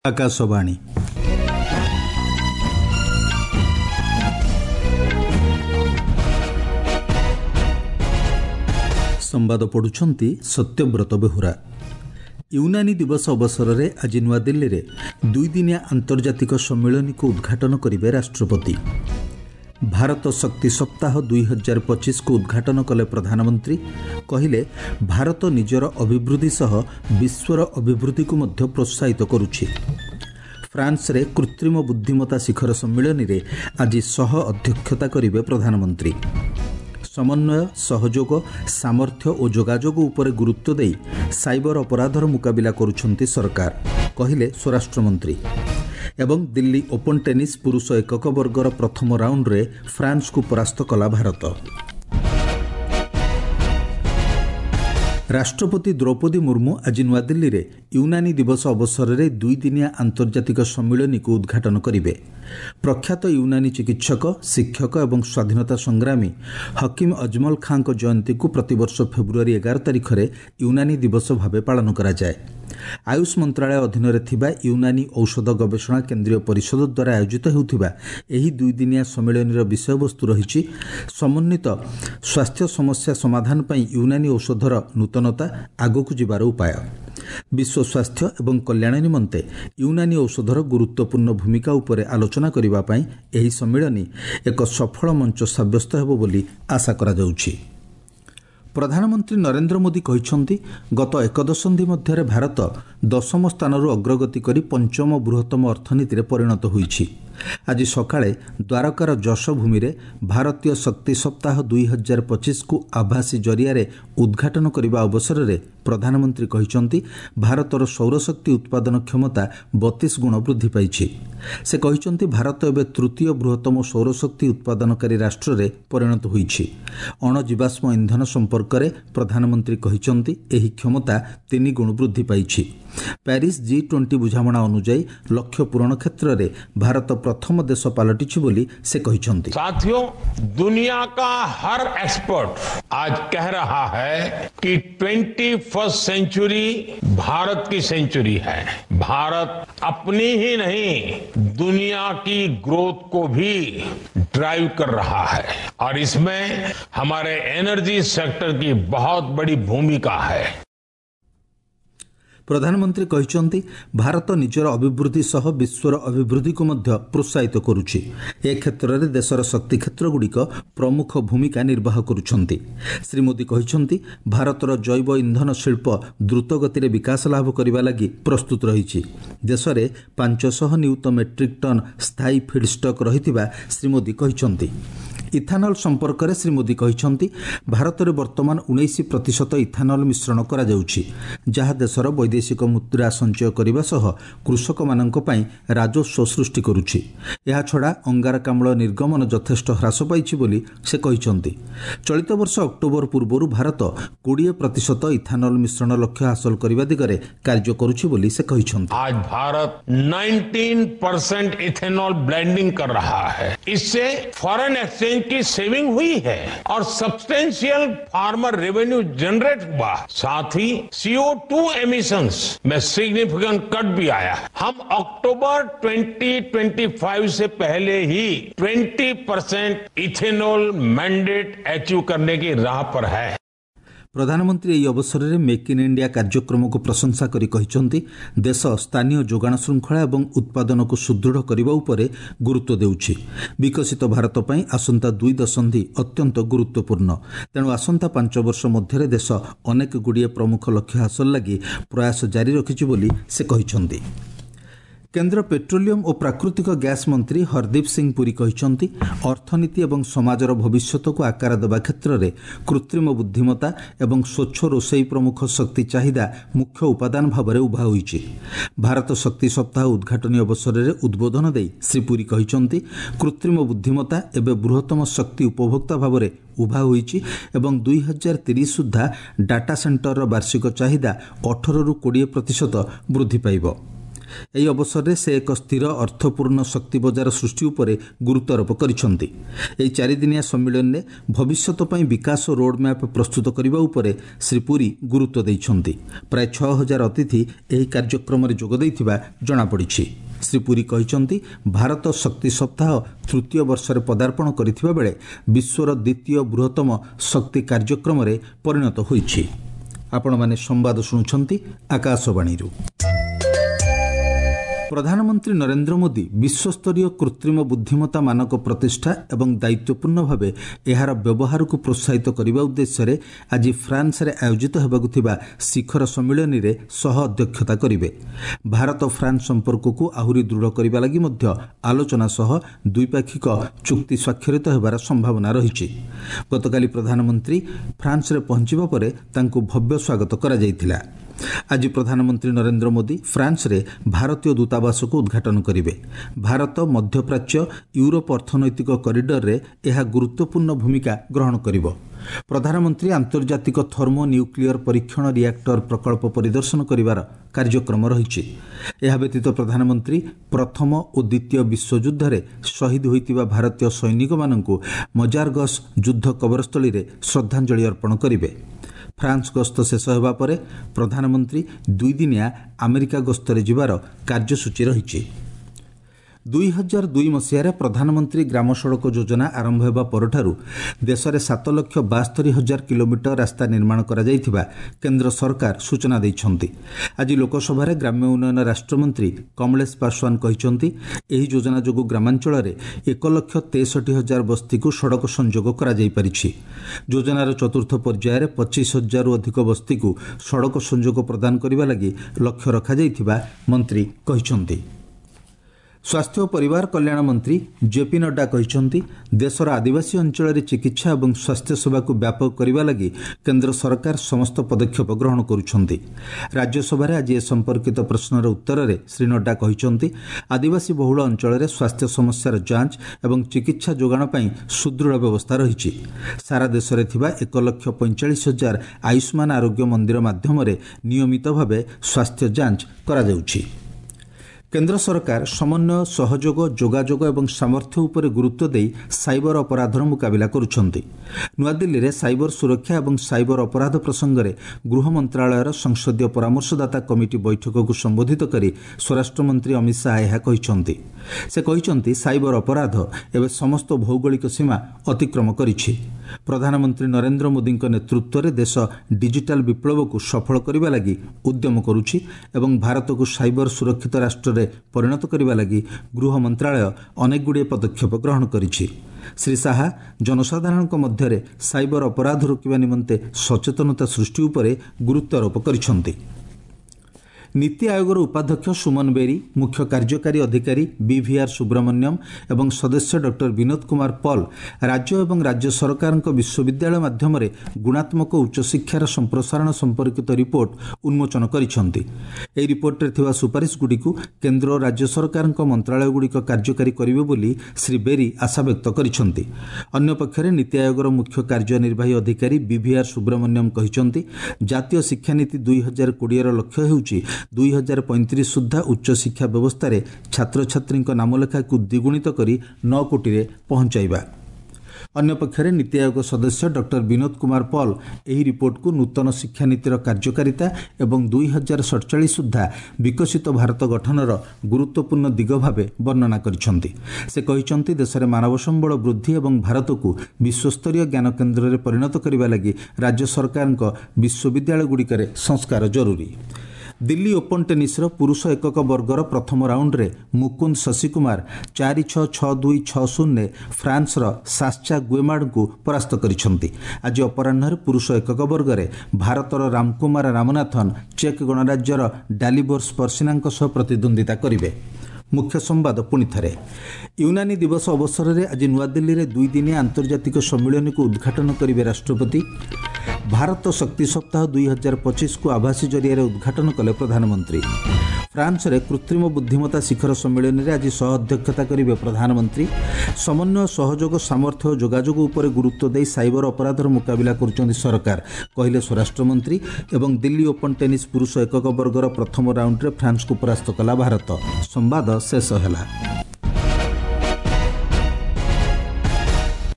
आकाशवाणी संवाद पढ़ुछंती सत्यव्रत बेहुरा। यूनानी दिवस अवसर में आज नुआदिल्ली रे दुईदिनिया आंतर्जातिक सम्मेलन को उद्घाटन करेंगे राष्ट्रपति। भारत शक्ति सप्ताह 2025 को उद्घाटन कले प्रधानमंत्री कहिले भारत निजर अभिवृद्धि सह विश्वर अभिवृद्धि को मध्य प्रोत्साहित करुछि। फ्रांस रे कृत्रिम बुद्धिमत्ता शिखर सम्मेलन रे आज सह अध्यक्षता करेंगे प्रधानमंत्री। समन्वय, सहयोग, सामर्थ्य और जोगाजोग उपरे गुरुत्व दे साइबर अपराधर मुकाबिला करुछंती सरकार कहिले स्वराष्ट्र मंत्री। एवं दिल्ली ओपन टेनिस पुरुष एकक वर्गर प्रथम राउंड रे फ्रांस को परास्त कला भारत। राष्ट्रपति द्रौपदी मुर्मू आज नुआदिल्ली रे यूनानी दिवस अवसर में दुईदिनिया आंतर्जातिक सम्मेलन को उद्घाटन करेंगे। प्रख्यात यूनानी चिकित्सक, शिक्षक और स्वाधीनता संग्रामी हकीम अजमल खां को जयंती को प्रतिवर्ष फेब्रुआरी 11 तारिख में यूनानी दिवस भाव पालन करा जाए। आयुष मंत्रालय अधीन रे यूनानी औषध गवेषणा केंद्रीय परिषद द्वारा आयोजित होउथिबा एही दुईदिनिया सम्मेलन विषय वस्तु रही समन्वित स्वास्थ्य समस्या समाधान पर यूनानी औषधर नूतनता, आगकू जीवार उपाय, विश्व स्वास्थ्य एवं कल्याण निमंते यूनानी औषधर गुरुत्वपूर्ण भूमिका उपरे आलोचना करिबा पई एही सम्मेलन एक सफल मंच साब्यस्त हेबो बोली आशा करा जाउछि। प्रधानमंत्री नरेंद्र मोदी कहिछंती गत एक दशंधि मध्य भारत 10म स्थानरू अग्रगति करी 5म बृहत्तम अर्थनीति रे परिणत होईछि। आज सकाळे द्वारकार जशभूमि रे भारतीय शक्ति सप्ताह 2025 को आभासी जरिया रे उद्घाटन करने अवसर में प्रधानमंत्री कहिछंती भारतर सौरशक्ति उत्पादन क्षमता 32 गुण वृद्धि पाइछि। से कहिछंती भारत एबे तृतीय बृहत्तम सौरशक्ति उत्पादनकारी राष्ट्र रे परिणत होईछि। अणजीवाश्म इंधन संपर्क में प्रधानमंत्री कहिछंती एही क्षमता 3 गुण वृद्धि पाइछि। पेरिस G20 बुझामणा अनुଯାयी लक्ष्य पूरण क्षेत्र में भारत प्रथम देश पलटिछि बोली से कहिछंती। साथियों, दुनिया का हर एक्सपर्ट आज कह रहा है कि 21st सेंचुरी भारत की सेंचुरी है। भारत अपनी ही नहीं दुनिया की ग्रोथ को भी ड्राइव कर रहा है और इसमें हमारे एनर्जी सेक्टर की बहुत बड़ी भूमिका है। प्रधानमंत्री कहिछंती भारत निजर अभिवृद्धि सह विश्वर अभिवृद्धि को मध्य प्रोत्साहित करुछि। ए क्षेत्र में देशर शक्ति क्षेत्र गुड़िक प्रमुख भूमिका निर्वाह करुछंती। श्री मोदी कहिछंती भारतर जैव इंधन शिल्प द्रुत गति विकास लाभ करने लगी प्रस्तुत रही। देश में 500 नियुत मेट्रिक टन स्थायी फीडस्टॉक रहिथिबा श्री मोदी कहिछंती। इथानल संपर्क में श्री मोदी कहिछंती भारत में वर्तमान 19% इथानल मिश्रण करा जाउछि, जहाँ देशर वैदेशिक मुद्रा संचय करने सह कृषक मानक पई राजस्व सृष्टि करुछि। एहा छड़ा अंगारकाम्ल निर्गमन यथेष्ट ह्रास पाइछि बोली से कहिछंती। चलित वर्ष अक्टोबर पूर्व भारत 20% इथानल मिश्रण लक्ष्य हासिल करने दिगरे कार्य करुछि बोली से कहिछंती। आज भारत 19% इथेनॉल ब्लेंडिंग कर रहा है। इससे फॉरेन एक्सचेंज की सेविंग हुई है और सब्सटेंशियल फार्मर रेवेन्यू जनरेट हुआ। साथ ही CO2 एमिशंस में सिग्निफिकेंट कट भी आया। हम अक्टूबर 2025 से पहले ही 20% इथेनॉल मैंडेट अचीव करने की राह पर है। प्रधानमंत्री यह अवसर में मेक इन इंडिया कार्यक्रम को प्रशंसा करी कहिछंती देश स्थानीय जोगाण श्रृंखला और उत्पादन को सुदृढ़ करने उपरे गुरुत्व देउछि। विकसित भारत पई आसंता 2 दशंधि अत्यंत गुरुत्वपूर्ण। तेणु आसंता 5 वर्ष मध्य देश अनेक गुड़िए प्रमुख लक्ष्य हासिल लगी प्रयास जारी रखिछि बोली से कहिछंती। केंद्र पेट्रोलियम और प्राकृतिक गैस मंत्री हरदीप सिंह पुरी कहिछंती अर्थनीति एवं समाजर भविष्यत को आकार देवा क्षेत्र में कृत्रिम बुद्धिमत्ता एवं स्वच्छ रोषेई प्रमुख शक्ति चाहिदा मुख्य उपादान भाव में उभा होईछि। भारत शक्ति सप्ताह उद्घाटन अवसर में उद्बोधन दे श्री पुरी कहिछंती कृत्रिम बुद्धिमत्ता एवं बृहत्तम शक्ति उपभोक्ता भाव में उभा होईछि एवं 2030 सुधा डाटा सेंटर वार्षिक चाहिदा 18 ରୁ 20% वृद्धि पाइब। ଏହି ଅବସରରେ ସେ ଏକ ସ୍ଥିର ଅର୍ଥପୂର୍ଣ୍ଣ ଶକ୍ତି ବଜାର ସୃଷ୍ଟି ଉପରେ ଗୁରୁତ୍ୱାରୋପ କରିଛନ୍ତି। ଏହି 4 ଦିନିଆ ସମ୍ମିଳନୀରେ ଭବିଷ୍ୟତ ପାଇଁ ବିକାଶ ରୋଡ୍ମ୍ୟାପ୍ ପ୍ରସ୍ତୁତ କରିବା ଉପରେ ଶ୍ରୀ ପୁରୀ ଗୁରୁତ୍ୱ ଦେଇଛନ୍ତି। ପ୍ରାୟ 6,000 ଅତିଥି ଏହି କାର୍ଯ୍ୟକ୍ରମରେ ଯୋଗ ଦେଇଥିବା ଜଣାପଡ଼ିଛି। ଶ୍ରୀ ପୁରୀ କହିଛନ୍ତି ଭାରତ ଶକ୍ତି ସପ୍ତାହ ତୃତୀୟ ବର୍ଷରେ ପଦାର୍ପଣ କରିଥିବା ବେଳେ ବିଶ୍ୱର ଦ୍ୱିତୀୟ ବୃହତ୍ତମ ଶକ୍ତି କାର୍ଯ୍ୟକ୍ରମରେ ପରିଣତ ହୋଇଛି। ଆପଣମାନେ ସମ୍ବାଦ ଶୁଣୁଛନ୍ତି ଆକାଶବାଣୀରୁ। ପ୍ରଧାନମନ୍ତ୍ରୀ ନରେନ୍ଦ୍ର ମୋଦି ବିଶ୍ୱସ୍ତରୀୟ କୃତ୍ରିମ ବୁଦ୍ଧିମତ୍ତା ମାନକ ପ୍ରତିଷ୍ଠା ଏବଂ ଦାୟିତ୍ୱପୂର୍ଣ୍ଣ ଭାବେ ଏହାର ବ୍ୟବହାରକୁ ପ୍ରୋତ୍ସାହିତ କରିବା ଉଦ୍ଦେଶ୍ୟରେ ଆଜି ଫ୍ରାନ୍ସରେ ଆୟୋଜିତ ହେବାକୁ ଥିବା ଶିଖର ସମ୍ମିଳନୀରେ ସହ ଅଧ୍ୟକ୍ଷତା କରିବେ। ଭାରତ ଫ୍ରାନ୍ସ ସମ୍ପର୍କକୁ ଆହୁରି ଦୃଢ଼ କରିବା ଲାଗି ମଧ୍ୟ ଆଲୋଚନା ସହ ଦ୍ୱିପାକ୍ଷିକ ଚୁକ୍ତି ସ୍ୱାକ୍ଷରିତ ହେବାର ସମ୍ଭାବନା ରହିଛି। ଗତକାଲି ପ୍ରଧାନମନ୍ତ୍ରୀ ଫ୍ରାନ୍ସରେ ପହଞ୍ଚିବା ପରେ ତାଙ୍କୁ ଭବ୍ୟ ସ୍ୱାଗତ କରାଯାଇଥିଲା। ଆଜି ପ୍ରଧାନମନ୍ତ୍ରୀ ନରେନ୍ଦ୍ର ମୋଦି ଫ୍ରାନ୍ସରେ ଭାରତୀୟ ଦୂତାବାସକୁ ଉଦ୍ଘାଟନ କରିବେ। ଭାରତ ମଧ୍ୟପ୍ରାଚ୍ୟ ୟୁରୋପ ଅର୍ଥନୈତିକ କରିଡରରେ ଏହା ଗୁରୁତ୍ୱପୂର୍ଣ୍ଣ ଭୂମିକା ଗ୍ରହଣ କରିବ। ପ୍ରଧାନମନ୍ତ୍ରୀ ଆନ୍ତର୍ଜାତିକ ଥର୍ମୋ ନ୍ୟୁକ୍ଲିୟର ପରୀକ୍ଷଣ ରିଆକ୍ଟର ପ୍ରକଳ୍ପ ପରିଦର୍ଶନ କରିବାର କାର୍ଯ୍ୟକ୍ରମ ରହିଛି। ଏହା ବ୍ୟତୀତ ପ୍ରଧାନମନ୍ତ୍ରୀ ପ୍ରଥମ ଓ ଦ୍ୱିତୀୟ ବିଶ୍ୱଯୁଦ୍ଧରେ ଶହୀଦ ହୋଇଥିବା ଭାରତୀୟ ସୈନିକମାନଙ୍କୁ ମଜାରଗସ୍ ଯୁଦ୍ଧ କବରସ୍ଥଳୀରେ ଶ୍ରଦ୍ଧାଞ୍ଜଳି ଅର୍ପଣ କରିବେ। ଫ୍ରାନ୍ସ ଗସ୍ତ ଶେଷ ହେବା ପରେ ପ୍ରଧାନମନ୍ତ୍ରୀ 2 ଦିନିଆ ଆମେରିକା ଗସ୍ତରେ ଯିବାର କାର୍ଯ୍ୟସୂଚୀ ରହିଛି। 2002 ମସିହାରେ ପ୍ରଧାନମନ୍ତ୍ରୀ ଗ୍ରାମ ସଡ଼କ ଯୋଜନା ଆରମ୍ଭ ହେବା ପରଠାରୁ ଦେଶରେ 7,72,000 କିଲୋମିଟର ରାସ୍ତା ନିର୍ମାଣ କରାଯାଇଥିବା କେନ୍ଦ୍ର ସରକାର ସୂଚନା ଦେଇଛନ୍ତି। ଆଜି ଲୋକସଭାରେ ଗ୍ରାମ୍ୟ ଉନ୍ନୟନ ରାଷ୍ଟ୍ରମନ୍ତ୍ରୀ କମଳେଶ ପାଶୱାନ କହିଛନ୍ତି ଏହି ଯୋଜନା ଯୋଗୁଁ ଗ୍ରାମାଞ୍ଚଳରେ 1,63,000 ବସ୍ତିକୁ ସଡ଼କ ସଂଯୋଗ କରାଯାଇପାରିଛି। ଯୋଜନାର ଚତୁର୍ଥ ପର୍ଯ୍ୟାୟରେ 25,000ରୁ ଅଧିକ ବସ୍ତିକୁ ସଡ଼କ ସଂଯୋଗ ପ୍ରଦାନ କରିବା ଲାଗି ଲକ୍ଷ୍ୟ ରଖାଯାଇଥିବା ମନ୍ତ୍ରୀ କହିଛନ୍ତି। ସ୍ୱାସ୍ଥ୍ୟ ଓ ପରିବାର କଲ୍ୟାଣ ମନ୍ତ୍ରୀ ଜେପି ନଡ୍ଡା କହିଛନ୍ତି ଦେଶର ଆଦିବାସୀ ଅଞ୍ଚଳରେ ଚିକିତ୍ସା ଏବଂ ସ୍ୱାସ୍ଥ୍ୟସେବାକୁ ବ୍ୟାପକ କରିବା ଲାଗି କେନ୍ଦ୍ର ସରକାର ସମସ୍ତ ପଦକ୍ଷେପ ଗ୍ରହଣ କରୁଛନ୍ତି। ରାଜ୍ୟସଭାରେ ଆଜି ଏ ସମ୍ପର୍କିତ ପ୍ରଶ୍ନର ଉତ୍ତରରେ ଶ୍ରୀ ନଡ୍ଡା କହିଛନ୍ତି ଆଦିବାସୀ ବହୁଳ ଅଞ୍ଚଳରେ ସ୍ୱାସ୍ଥ୍ୟ ସମସ୍ୟାର ଯାଞ୍ଚ ଏବଂ ଚିକିତ୍ସା ଯୋଗାଣ ପାଇଁ ସୁଦୃଢ଼ ବ୍ୟବସ୍ଥା ରହିଛି। ସାରା ଦେଶରେ ଥିବା 1,45,000 ଆୟୁଷ୍ମାନ ଆରୋଗ୍ୟ ମନ୍ଦିର ମାଧ୍ୟମରେ ନିୟମିତ ଭାବେ ସ୍ୱାସ୍ଥ୍ୟ ଯାଞ୍ଚ କରାଯାଉଛି। କେନ୍ଦ୍ର ସରକାର ସମନ୍ୱୟ, ସହଯୋଗ, ଯୋଗାଯୋଗ ଏବଂ ସାମର୍ଥ୍ୟ ଉପରେ ଗୁରୁତ୍ୱ ଦେଇ ସାଇବର ଅପରାଧର ମୁକାବିଲା କରୁଛନ୍ତି। ନୂଆଦିଲ୍ଲୀରେ ସାଇବର ସୁରକ୍ଷା ଏବଂ ସାଇବର ଅପରାଧ ପ୍ରସଙ୍ଗରେ ଗୃହ ମନ୍ତ୍ରଣାଳୟର ସଂସଦୀୟ ପରାମର୍ଶଦାତା କମିଟି ବୈଠକକୁ ସମ୍ବୋଧିତ କରି ସ୍ୱରାଷ୍ଟ୍ରମନ୍ତ୍ରୀ ଅମିତ ଶାହା ଏହା କହିଛନ୍ତି। ସେ କହିଛନ୍ତି ସାଇବର ଅପରାଧ ଏବେ ସମସ୍ତ ଭୌଗୋଳିକ ସୀମା ଅତିକ୍ରମ କରିଛି। ପ୍ରଧାନମନ୍ତ୍ରୀ ନରେନ୍ଦ୍ର ମୋଦିଙ୍କ ନେତୃତ୍ୱରେ ଦେଶ ଡିଜିଟାଲ ବିପ୍ଳବକୁ ସଫଳ କରିବା ଲାଗି ଉଦ୍ୟମ କରୁଛି ଏବଂ ଭାରତକୁ ସାଇବର ସୁରକ୍ଷିତ ରାଷ୍ଟ୍ରରେ ପରିଣତ କରିବା ଲାଗି ଗୃହ ମନ୍ତ୍ରଣାଳୟ ଅନେକଗୁଡ଼ିଏ ପଦକ୍ଷେପ ଗ୍ରହଣ କରିଛି। ଶ୍ରୀ ଶାହା ଜନସାଧାରଣଙ୍କ ମଧ୍ୟରେ ସାଇବର ଅପରାଧ ରୋକିବା ନିମନ୍ତେ ସଚେତନତା ସୃଷ୍ଟି ଉପରେ ଗୁରୁତ୍ୱାରୋପ କରିଛନ୍ତି। ନୀତି ଆୟୋଗର ଉପାଧ୍ୟକ୍ଷ ସୁମନ ବେରୀ, ମୁଖ୍ୟ କାର୍ଯ୍ୟକାରୀ ଅଧିକାରୀ BVR ସୁବ୍ରମଣ୍ୟମ ଏବଂ ସଦସ୍ୟ ଡକ୍ଟର ବିନୋଦ କୁମାର ପଲ୍ ରାଜ୍ୟ ଏବଂ ରାଜ୍ୟ ସରକାରଙ୍କ ବିଶ୍ୱବିଦ୍ୟାଳୟ ମାଧ୍ୟମରେ ଗୁଣାତ୍ମକ ଉଚ୍ଚଶିକ୍ଷାର ସମ୍ପ୍ରସାରଣ ସମ୍ପର୍କିତ ରିପୋର୍ଟ ଉନ୍ମୋଚନ କରିଛନ୍ତି। ଏହି ରିପୋର୍ଟରେ ଥିବା ସୁପାରିଶଗୁଡ଼ିକୁ କେନ୍ଦ୍ର ଓ ରାଜ୍ୟ ସରକାରଙ୍କ ମନ୍ତ୍ରଣାଳୟଗୁଡ଼ିକ କାର୍ଯ୍ୟକାରୀ କରିବେ ବୋଲି ଶ୍ରୀ ବେରୀ ଆଶାବ୍ୟକ୍ତ କରିଛନ୍ତି। ଅନ୍ୟପକ୍ଷରେ ନୀତି ଆୟୋଗର ମୁଖ୍ୟ କାର୍ଯ୍ୟନିର୍ବାହୀ ଅଧିକାରୀ BVR ସୁବ୍ରମଣ୍ୟମ କହିଛନ୍ତି ଜାତୀୟ ଶିକ୍ଷାନୀତି 2020ର ଲକ୍ଷ୍ୟ ହେଉଛି 2035 ସୁଦ୍ଧା ଉଚ୍ଚଶିକ୍ଷା ବ୍ୟବସ୍ଥାରେ ଛାତ୍ରଛାତ୍ରୀଙ୍କ ନାମଲେଖାକୁ ଦ୍ୱିଗୁଣିତ କରି 9 କୋଟିରେ ପହଞ୍ଚାଇବା। ଅନ୍ୟପକ୍ଷରେ ନୀତି ଆୟୋଗ ସଦସ୍ୟ ଡକ୍ଟର ବିନୋଦ କୁମାର ପଲ୍ ଏହି ରିପୋର୍ଟକୁ ନୂତନ ଶିକ୍ଷାନୀତିର କାର୍ଯ୍ୟକାରିତା ଏବଂ 2047 ସୁଦ୍ଧା ବିକଶିତ ଭାରତ ଗଠନର ଗୁରୁତ୍ୱପୂର୍ଣ୍ଣ ଦିଗ ଭାବେ ବର୍ଣ୍ଣନା କରିଛନ୍ତି। ସେ କହିଛନ୍ତି ଦେଶରେ ମାନବ ସମ୍ବଳ ବୃଦ୍ଧି ଏବଂ ଭାରତକୁ ବିଶ୍ୱସ୍ତରୀୟ ଜ୍ଞାନ କେନ୍ଦ୍ରରେ ପରିଣତ କରିବା ଲାଗି ରାଜ୍ୟ ସରକାରଙ୍କ ବିଶ୍ୱବିଦ୍ୟାଳୟଗୁଡ଼ିକରେ ସଂସ୍କାର ଜରୁରୀ। ଦିଲ୍ଲୀ ଓପନ୍ ଟେନିସ୍ର ପୁରୁଷ ଏକକ ବର୍ଗର ପ୍ରଥମ ରାଉଣ୍ଡରେ ମୁକୁନ୍ଦ ଶଶିକୁମାର 4-6, 6-2, 6-0ରେ ଫ୍ରାନ୍ସର ସାଶ୍ଚା ଗୁଏମାର୍ଡଙ୍କୁ ପରାସ୍ତ କରିଛନ୍ତି। ଆଜି ଅପରାହ୍ନରେ ପୁରୁଷ ଏକକ ବର୍ଗରେ ଭାରତର ରାମକୁମାର ରାମନାଥନ ଚେକ୍ ଗଣରାଜ୍ୟର ଡାଲିବୋର ସ୍ପର୍ସିନାଙ୍କ ସହ ପ୍ରତିଦ୍ୱନ୍ଦିତା କରିବେ। ମୁଖ୍ୟ ସମ୍ବାଦ ପୁଣି ଥରେ। ୟୁନାନି ଦିବସ ଅବସରରେ ଆଜି ନୂଆଦିଲ୍ଲୀରେ 2 ଦିନିଆ ଆନ୍ତର୍ଜାତିକ ସମ୍ମିଳନୀକୁ ଉଦ୍ଘାଟନ କରିବେ ରାଷ୍ଟ୍ରପତି। ଭାରତ ଶକ୍ତି ସପ୍ତାହ 2025କୁ ଆଭାସୀ ଜରିଆରେ ଉଦ୍ଘାଟନ କଲେ ପ୍ରଧାନମନ୍ତ୍ରୀ। फ्रांसरे कृत्रिम बुद्धिमत्ता शिखर सम्मेलन में आज सह अध्यक्षता करेंगे प्रधानमंत्री। समन्वय सहयोग सामर्थ्य और जोगाजोग उपर गुरुत्व दे साइबर अपराधर मुकाबला कर सरकार कहले स्वराष्ट्र मंत्री। एवं दिल्ली ओपन टेनिस पुरुष एकक वर्गर प्रथम राउंड रे फ्रांस को परास्त कला भारत। संवाद शेष है।